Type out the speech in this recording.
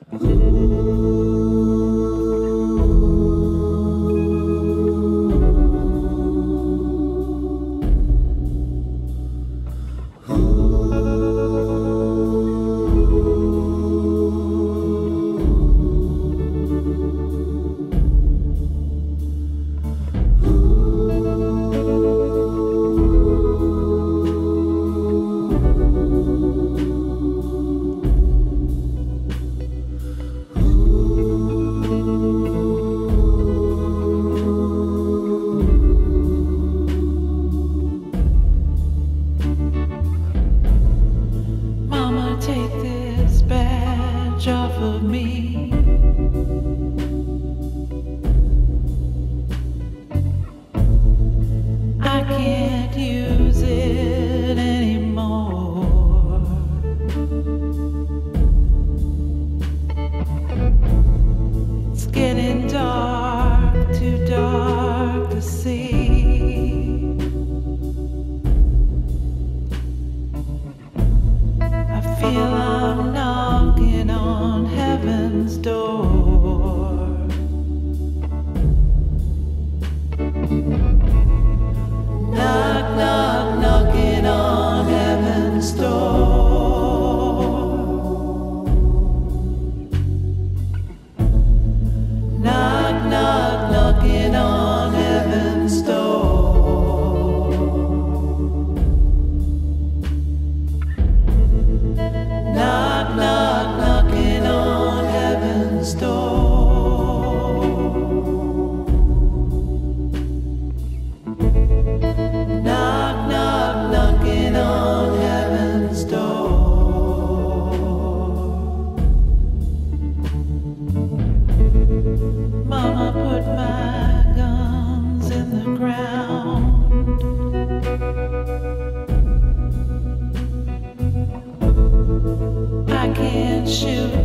Off of me. I can't use it anymore. It's getting dark, too dark to see. I feel I'm knocking on heaven's door. Knock, knock, knocking on heaven's door. Knock, knock, knocking on heaven's door. Knock, knock, knocking on heaven's door. Knock, knock, knocking on heaven's door. Mama put my guns in the ground. I can't shoot